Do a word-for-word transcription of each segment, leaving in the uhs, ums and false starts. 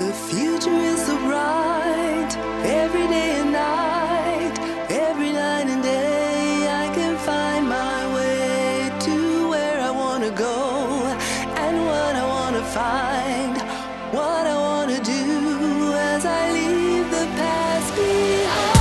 The future is so bright, every day and night, every night and day I can find my way to where I wanna go and what I wanna find, what I wanna do as I leave the past behind.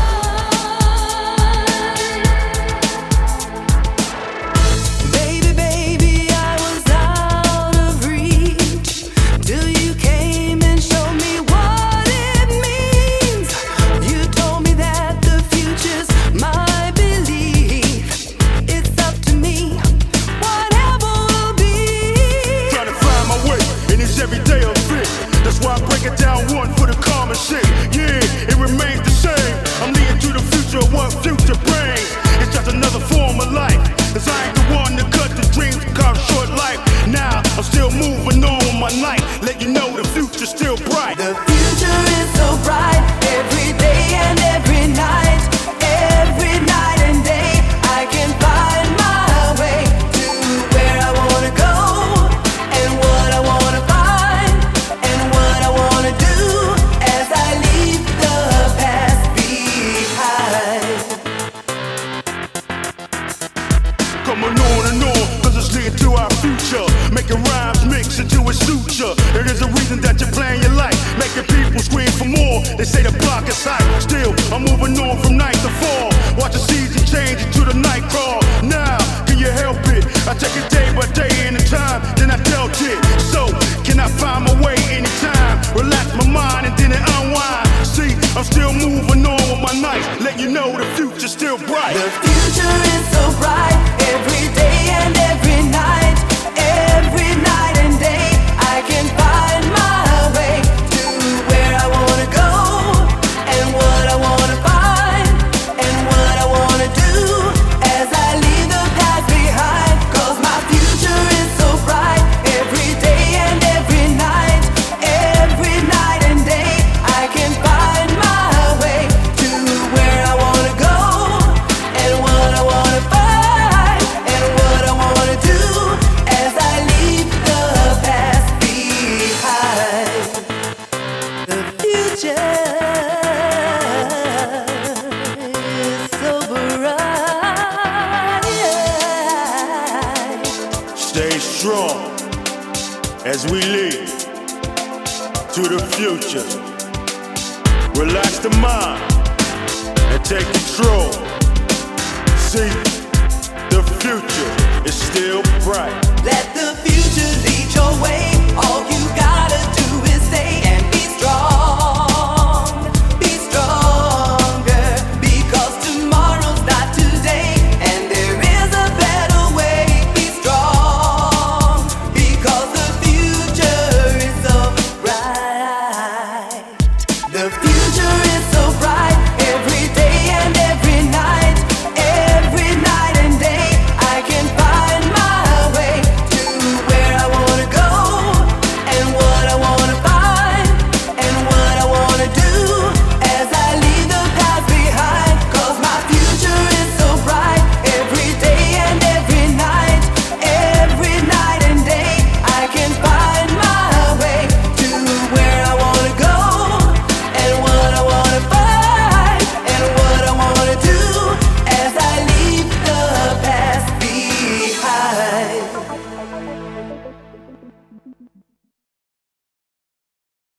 Baby, baby, I was out of reach till you came and showed me what it means. You told me that the future's my belief. It's up to me, whatever will be. Trying to find my way in this everyday fit. That's why I break it down one for the common shit. Yeah, it remains the same. I'm leading to the future of what future brings. It's just another form of life. Cause I ain't the one to cut the dreams and carve short life. Now I'm still moving on with my life. Let you know the future's still bright. The future is so bright, every day and every night, every night and day I can find my way to where I wanna go and what I wanna find and what I wanna do as I leave the past behind. Coming on and on, cause it's leading to our future. Making rhymes mix into a suture. There is a reason that you're playing your life, making people scream for more. They say the block is hot. Still, I'm moving on from night to fall. Watch the season change into the night crawl. Now, can you help it? I take it day by day in the time, then I dealt it. So, can I find my way anytime? Relax my mind and then it unwind. See, I'm still moving on with my nights. Let you know the future's still bright. The future is so bright, every day and every night, every night and day I can find my way to where I wanna go and what I wanna find and what I wanna do as I leave the past behind. Cause my future is so bright, every day and every night, every night and day I can find my way to where I wanna go and what I wanna find and what I wanna do as I leave the past behind. The future is so bright. Stay strong as we lead to the future. Relax the mind and take control. See, the future is still bright. Let the future lead your way.